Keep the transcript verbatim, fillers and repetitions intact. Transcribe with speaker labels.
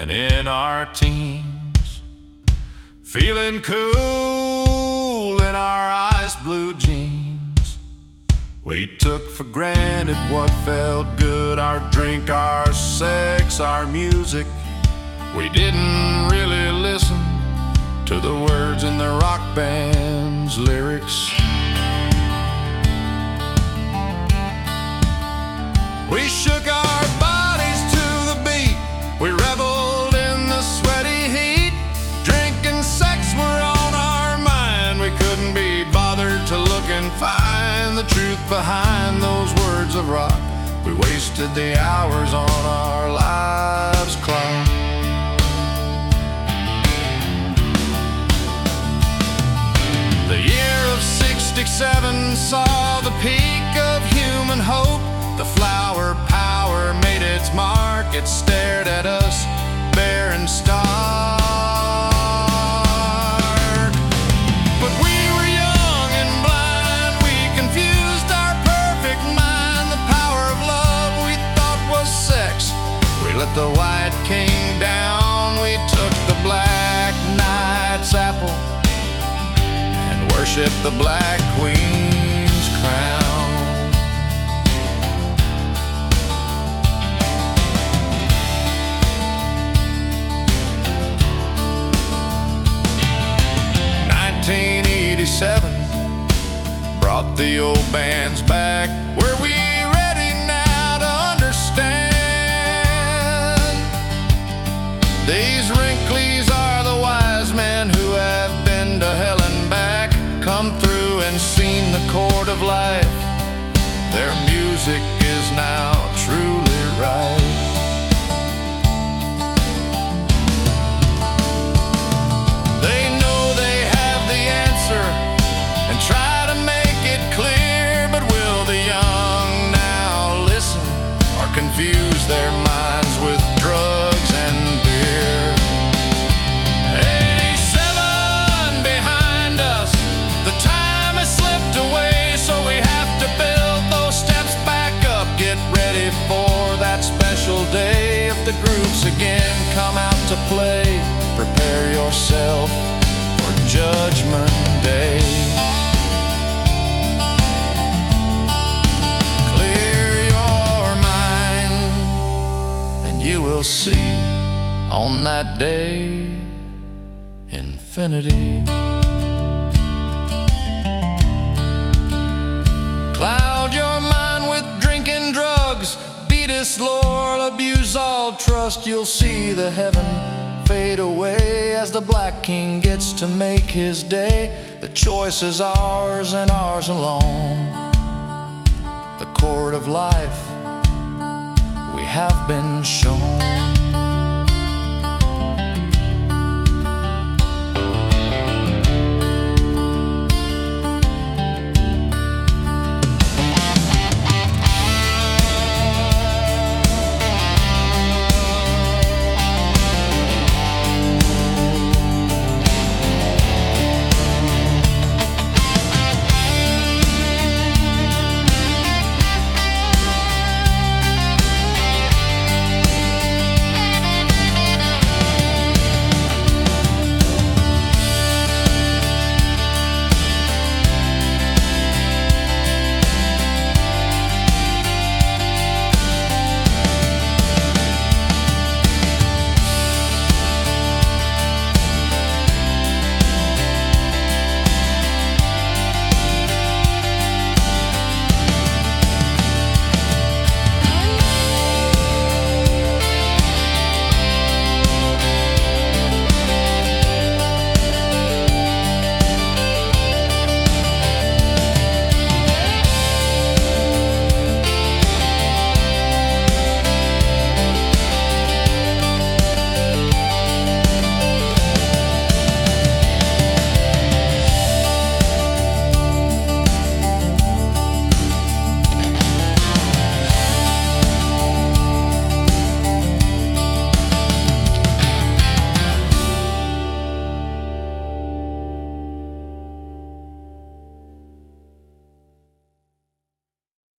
Speaker 1: and in our teens, feeling cool in our ice blue jeans. We took for granted what felt good, our drink, our sex, our music. We didn't really listen to the words in the rock band's lyrics. We shook our bodies to the beat, we reveled in the sweaty heat. Drink and sex were on our mind, we couldn't be bothered to look and find the truth behind those words of rock. We wasted the hours on our lives' clock. The year of sixty-seven saw the peak of human hope. The flower power made its mark. It stared at us bare and stark. But we were young and blind, we confused our perfect mind. The power of love we thought was sex. We let the white king down, we took the black knight's apple and worshiped the black queen's crown. nineteen eighty-seven brought the old bands back. Were we ready now to understand? These wrinklies are the wise men who have been to hell and back, come through and seen the court of life. Their music is now truly right. They know they have the answer and try to make it clear, but will the young now listen or confuse their minds with drugs and beer? eighty-seven behind us, the time has slipped away, so we have to build those steps back up. Get ready for that special day. If the groups again come out to play, prepare yourself for Judgment Day. Clear your mind and you will see on that day infinity. Cloud your mind with drinking drugs, beat us, Lord, abuse all trust. You'll see the heaven fade away as the black king gets to make his day. The choice is ours and ours alone. The court of life we have been shown.